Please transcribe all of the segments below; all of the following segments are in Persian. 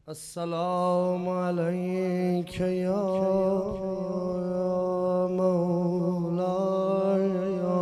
السلام عليك يا مولاي يا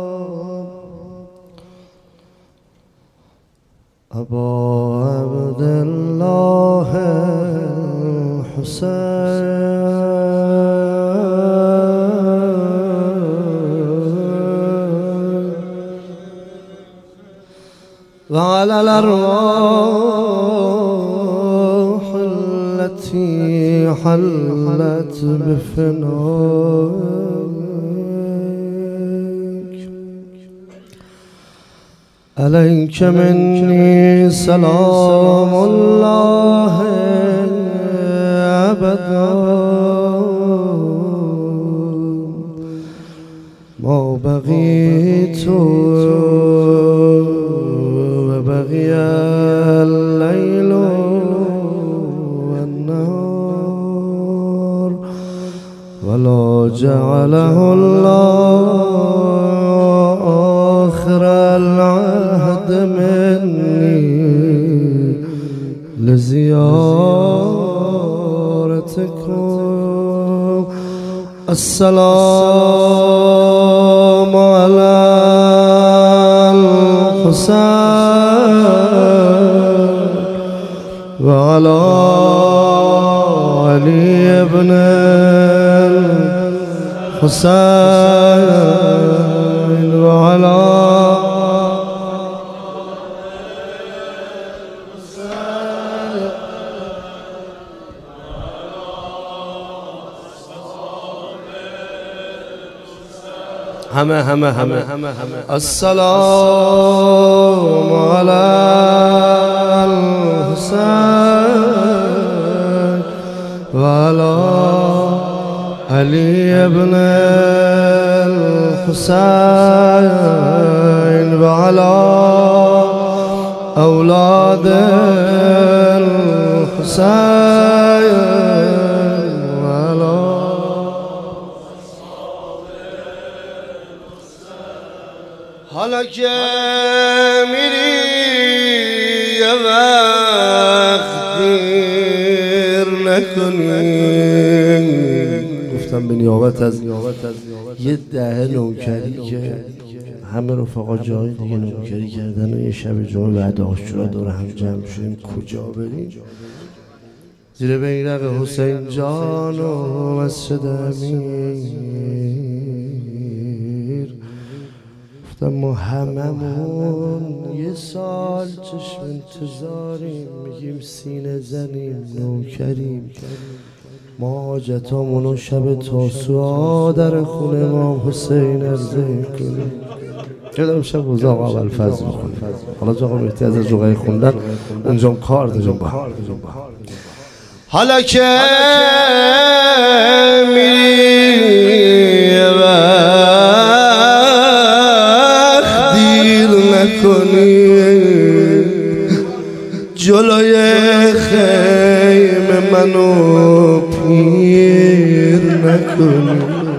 أبا عبد الله الحسين وعلى الأرواح التي حلت بفنائك عليك مني سلام الله أبدا ما بقيت وبقي الليل والنهار ولا جعله الله آخر العهد مني لزيارتكم. السلام على الحسين وعلى علي بن الحسين وعلى هم السلام على الحسين وعلى علي بن الحسين وعلى أولاد الحسين حالا که میری یه وقت دیر نکنی. گفتم به نیابت از یه دهه نوکری که همه رفقا جای دیگه نوکری کردن و یه شب جمعه بعد آشورا دور هم جمع شدیم کجا بریم؟ زیر بیرق حسین جان و مسجد امیر. ما هممون یه سال چشم انتظاریم، میگیم سینه زنیم نوکریم. ما حاجتامونو شب تاسوعا در خونه امام حسین عرضه کنیم. یادم شب روز آقا ابوالفضل بخونیم. حالا آقا مهدی از رقیه خوندن اونجام کار داریم با هم. حالا که جلوی خیمه منو پیر نکنی.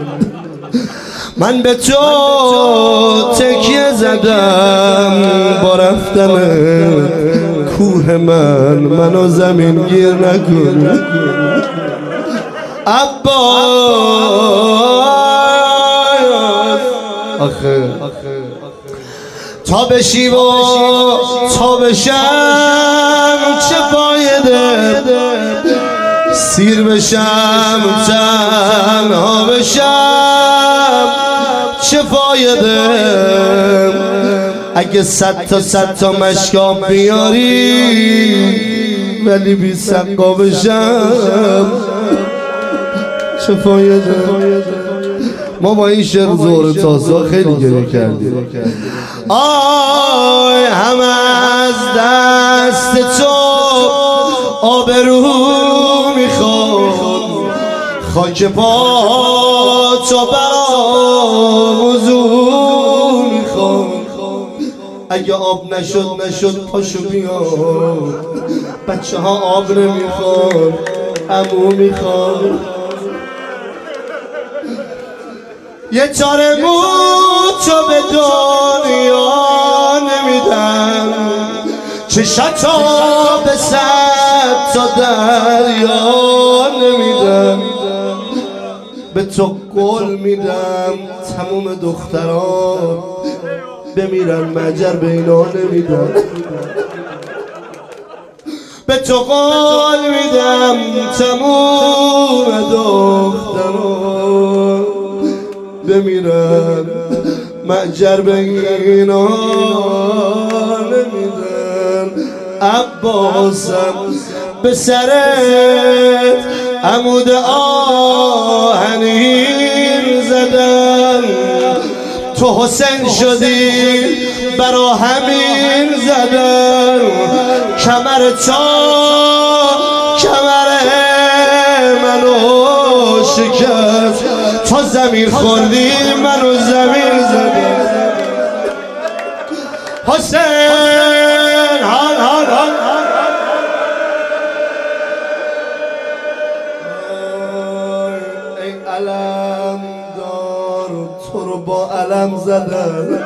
من به تو تکیه زدم با رفتن کوه منو زمین گیر نکنی. عباس آخه تا بشی و تا بشم چه فایده، سیر بشم تنها بشم چه فایده. اگه صد تا مشکاب بیاری ولی بی سقا بشم چه فایده. ما با این شعر زور تاسا خیلی گریه کردیم. آی هم از دست تو آبرو میخوام، خاک پا تو برام وضو میخوام. اگه آب نشد پاشو بیار، بچه ها آب نمیخوان عمو میخوان. یه چاره تو به دنیا نمیدم، چشاتو به صد تا دریا نمیدم، به تو قول میدم تموم دختران بمیرن مجر به اینا نمیدم. به تو قول میدم تموم دختران بمیرن مجر به اینا نمیدن. عباسم به سرت عمود آهنین زدن، تو حسین شدی برا همین زدن. کمر منو شکست، تو زمین خوردی منو زمین زدی. حسین هان هان هان ای علم دار، تو رو با علم زدن.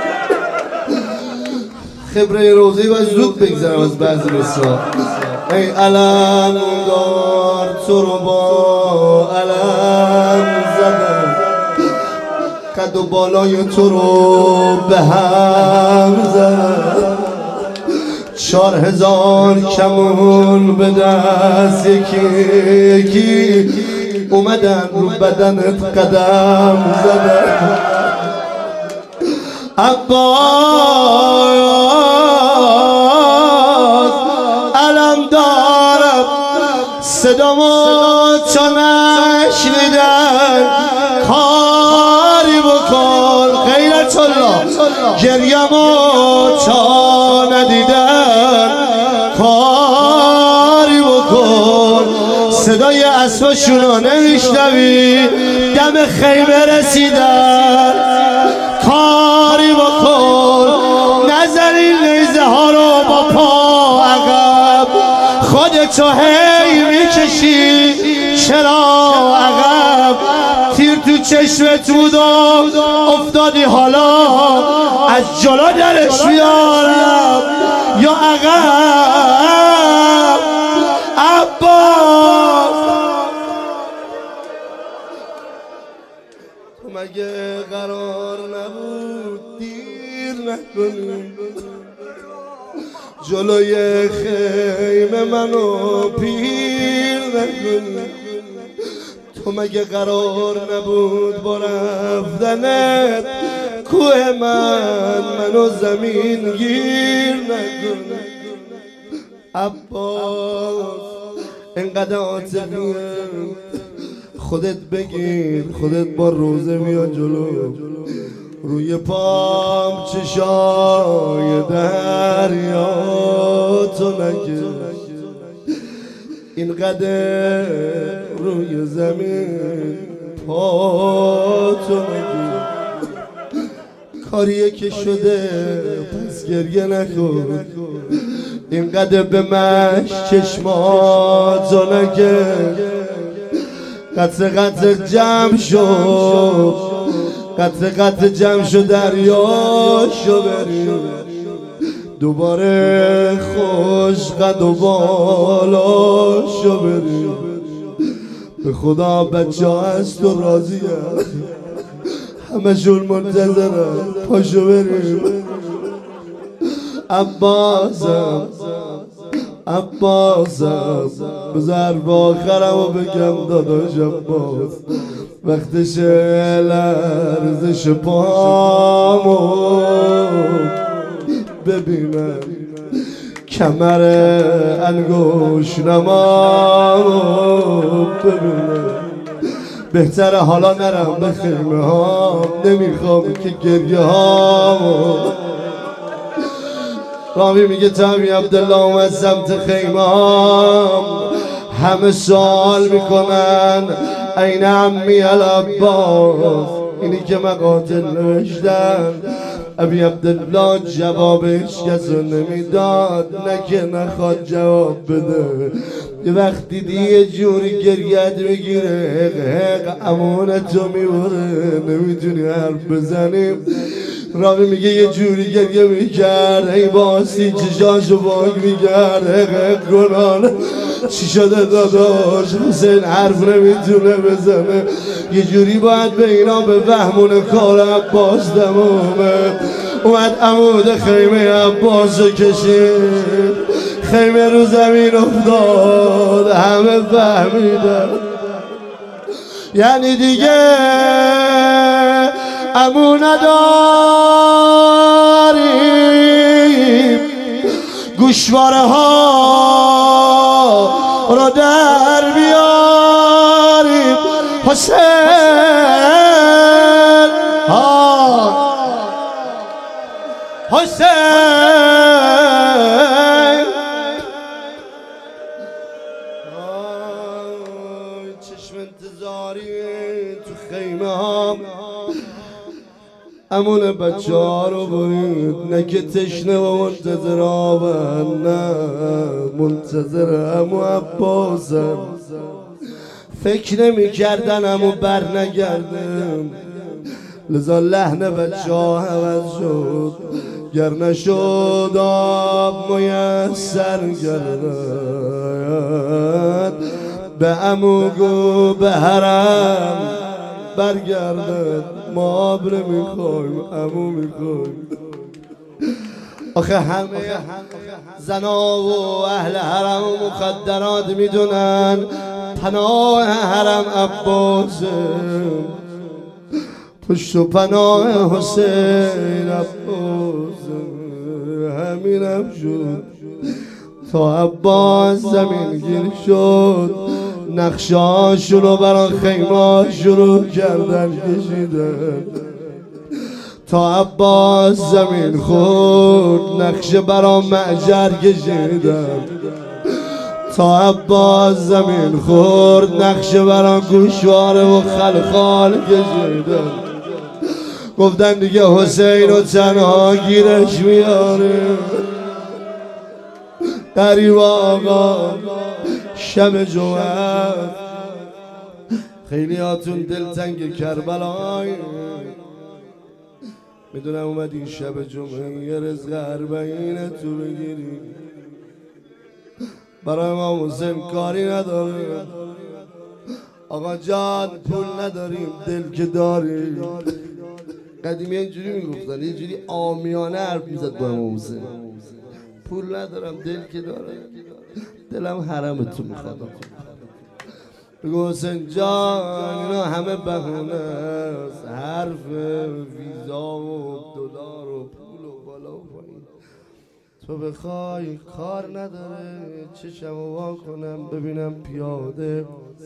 خبره روزی و زود بگذرم از بعضی بسیار. ای علم دار، تو رو با علم زدن. قد و بالای تو رو به هم زدن. 4000 کمون به دست یکی یکی اومدن رو بدنت قدم زدن. عباس علم دارم صدامو چون نشنیدن، کاری بکن غیرت الله، گریمو چون ندیدن، کاری بکن صدای اسبشونو نمیشنوی دم خیمه رسیدن. کاری بکن نزنی نیزه ها رو با پا عقب، خودتو هی میکشی چرا عقب؟ تیر تو چشمت بود و افتادی، حالا از جلو درش بیارم یا عقب؟ عباس تو مگه قرار نبود دیر نکنی جلوی خیمه منو پیر نکنی؟ تو مگه قرار نبود با رفتنت کوه منو زمین گیر نکنی؟ عباس اینقدر عاطفیه، خودت بگیر، خودت با روزه بیا جلو. روی پام چشای دریا تو نکش، اینقدر روی زمین پا تو نکش. کاریه که شده پس گریه نکن، اینقدر به مش چشماتو نکش. قطره قطره جمع شد، قطره قطره جمع شد دریاشو بریم. دوباره خوش قد و بالاشو بریم. به خدا بچه ها از تو راضی هست، همه شون منتظرن، پاشو بریم. عباسم بذار با آخرم و بگم داداش عباس، وقتش لرزش پامو ببینم، کمر انگوش نمامو ببینم. بهتره حالا نرم به خیمه ها، نمیخوام که گریه هامو. رامی میگه تامی عبدالله اومد سمت خیمام، همه سوال میکنن این عمی العباس، اینی که مقاتل نوشتن. ابی عبدالله جوابش کسو نمیداد، نه که نخواد جواب بده. یه وقت دیدی یه جوری گریت میگیره، امونتو میبره، نمیتونی حرف بزنیم. راوی میگه یه جوری گریه میکرد ای باسی چشاشو باگ میکرد گناه چی شده داداش حسین حرف نمیتونه بزنه یه جوری باید به اینا به فهمون کار عباس دمومه اومد عمود خیمه عباسو کشید خیمه رو زمین افتاد همه فهمیدن یعنی دیگه عمو نداریم گوشواره ها رو در بیاریم حسین حسین چشم انتظاری تو خیمه ها امون بچه ها رو برید نه که تشنه و منتظر آبن نه منتظر امو عباسن فکر نمی کردن امو بر نگردن لذا لحن بچه ها عوض شد گر نشد آب میسر گردد به امو گو به حرم برگردد ما آب نمیخوایم امو میخوایم آخه همه زنا و اهل حرم و مخدرات میدونن پناه حرم عباسه پشت و پناه حسین عباسه همینم شد تا عباس زمین گیر شد نقشاشون رو برای خیمه شروع کردن کشیدن تا عباس زمین خورد نقشه برای معجر کشیدن تا عباس زمین خورد نقشه برای گوشواره و خلخال کشیدن گفتن دیگه حسین و تنها گیرش میاره قریب آقا شب جمعه خیلی هاتون دلتنگ کربلای میدونم اومد این شب جمعه یه رزق اربعین تو بگیری برای ما حسین کاری نداره آقا جان پول نداریم دل که داریم قدیمی اینجوری میگفتن یه جوری عامیانه حرف میزد با امام حسین پول ندارم دل که داره دلم حرمتون میخواد بگو حسین جان اینا همه بهونه است حرف ویزا و دلار و پول و بالا و پایین تو بخوای کار نداره چشمو وا کنم ببینم پیاده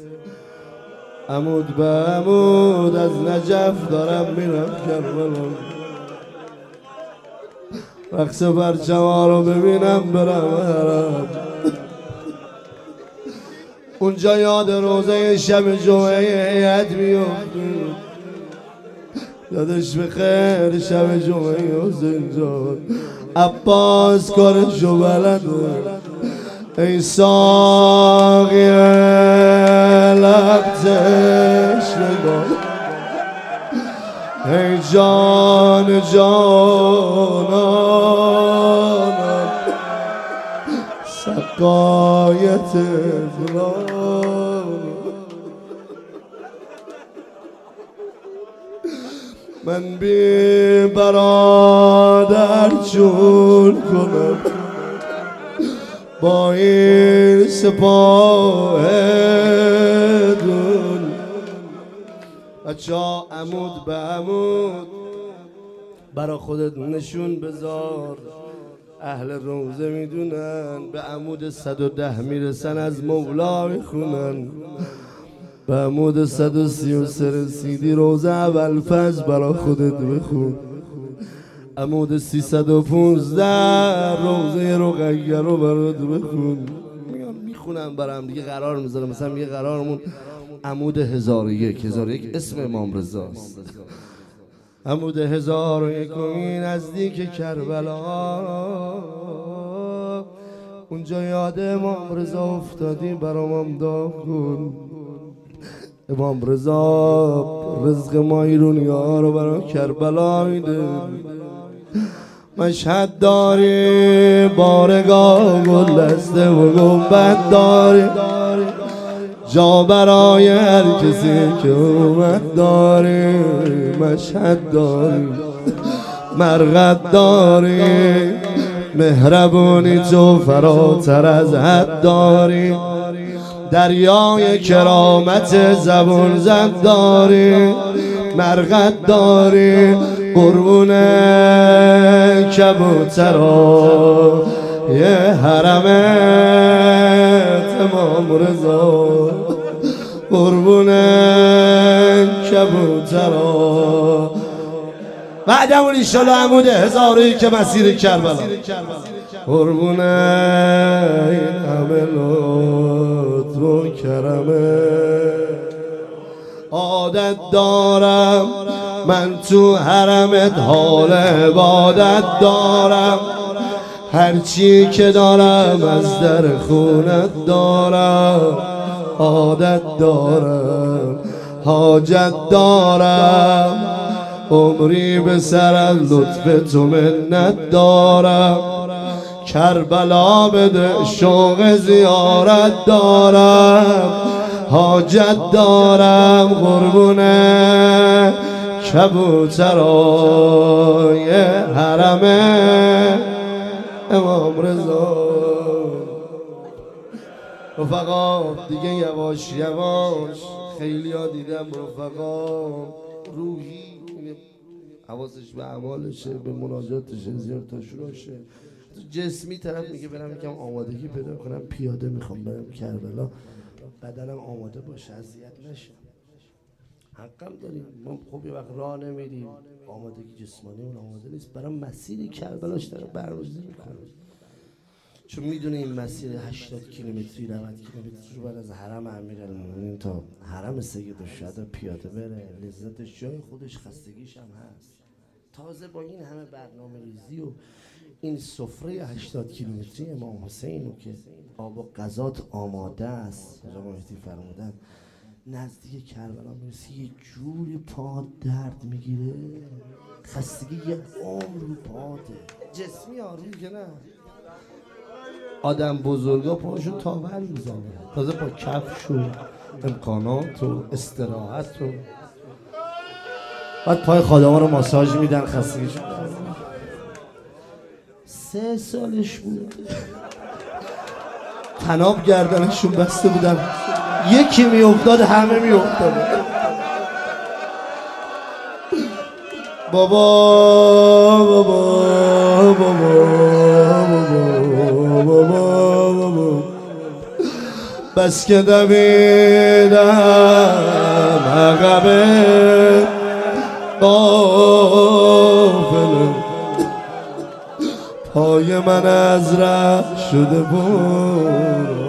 عمود به عمود از نجف دارم میرم کربلا رقص پرچما رو ببینم برم حرم اونجا یاد روزه شب جمعه هیئت میافتیم یادش بخیر شب جمعه حسین جان عباس کارشو بلده ای ساقی لب تشنگان ای جان جانانم سقایت فلان من بی برادر چون کنم با این سپاه دون بچه ها عمود به عمود برا خودت نشون بذار اهل روزه میدونن به عمود 110 میرسن از مولا میخونن به عمود 133 رسیدی روزه اول فجر برا خودت بخون عمود 315 روزه رقیه رو برات بخون میخونم برام دیگه قرار میذارم مثلا یه قرارمون عمود 1001 اسم امام رضاست عمود 1001 نزدیک کربلا اونجا یاد امام رضا افتادی برام دعا کن امام رضا رزق ما ایرونی ها رو برای کربلا میده مشهد داری بارگاه گل دسته و گنبد داری جا برای هر کسی که اومد داری مشهد داری مرقد داری مهربونی تو فراتر از حد داری دریای کرامت زبون زد داری مرقد داری قربون کبوترا یه حرمت امام رضا قربون کبوترا بعدمون ایشالا عمود هزاری که مسیر کربلا قربون این همه لطف و کرمه عادت دارم من تو حرمت حال عبادت دارم هرچی که دارم از در خونت دارم عادت دارم حاجت دارم عمری به سر از لطف تو منت دارم کربلا بده شوق زیارت دارم حاجت دارم قربونه کبوترای حرمه امام رضا رفقا دیگه یواش یواش خیلی ها دیدم رفقا روحی حواسش به اعمالشه به مناجاتشه زیارتاشونشه جسمی طرف میگه برم یکم آمادگی پیدا کنم پیاده میخوام برم کربلا بدنم آماده باشه اذیت نشه حقم داریم ما خب یه وقت راه نمیریم آمادگی جسمانی اون آماده نیست برام مسیری کربلاش داره برنامه‌ریزی میکنه چون میدونه این مسیر 80 کیلومتری 90 کیلومتری رو بعد از حرم امیرالمومنین تا حرم سید الشهدا پیاده بره لذتش جای خودش خستگیش هم هست تازه با این همه برنامه‌ریزی و این سفره 80 کیلومتری امام حسین که آب و غذات آماده است آقا مهدی فرمودن نزدیک کربلا میرسی یه جوری پا درد میگیره خستگی یه عمر رو پاته جسمی آروم که نه آدم بزرگا پاشو تاول میزنه تازه با کفش و امکانات و استراحت و بعد پای خادمان رو ماساژ میدن خستگیشو 3 سالش بود تناب گردنشون بسته بودن یکی میافتاد همه میافتاد بابا بابا بابا بابا بابا بس که دویدم عقبه قافله پای من از ره شده بود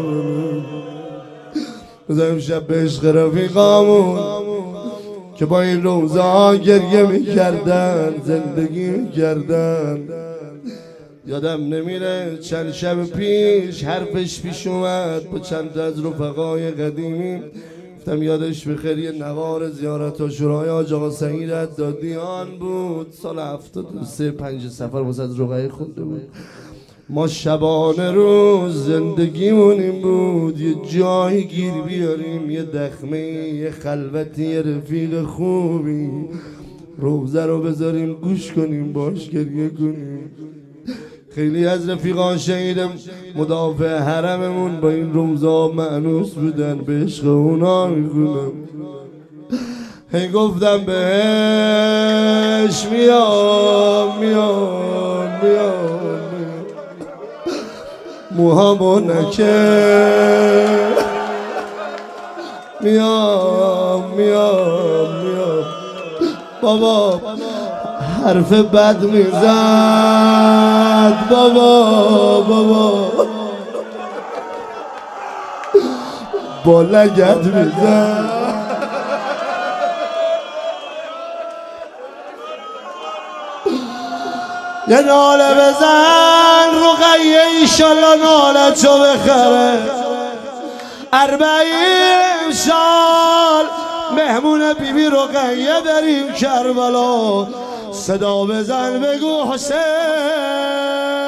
بزنیم شب به عشق رفیقامون که با این روزه ها گریه میکردن زندگی میکردن یادم نمیره چند شب پیش حرفش پیش اومد با چند تا از رفقای قدیمی گفتم یادش بخیر یه نوار زیارت و شورای حاج آقا سعید عدادیان بود سال 73 5 سفر واسه از رقیه خونده بود ما شبانه روز زندگیمون این بود یه جایی گیر بیاریم یه دخمه یه خلوتی یه رفیق خوبی روزه رو بذاریم گوش کنیم باش گریه کنیم خیلی از رفیقان شهیدم مدافع حرممون با این روزا مأنوس بودن به عشق اونا میکنم هی گفتم بهش میام میام میام موهامو نکه میام میام میام بابا حرف بد میزد بابا بابا با لگد میزد یه ناله بزن رقیه ایشالله ناله چو بخره 40 سال مهمون بیبی رقیه بریم کربلا صدا بزن بگو حسین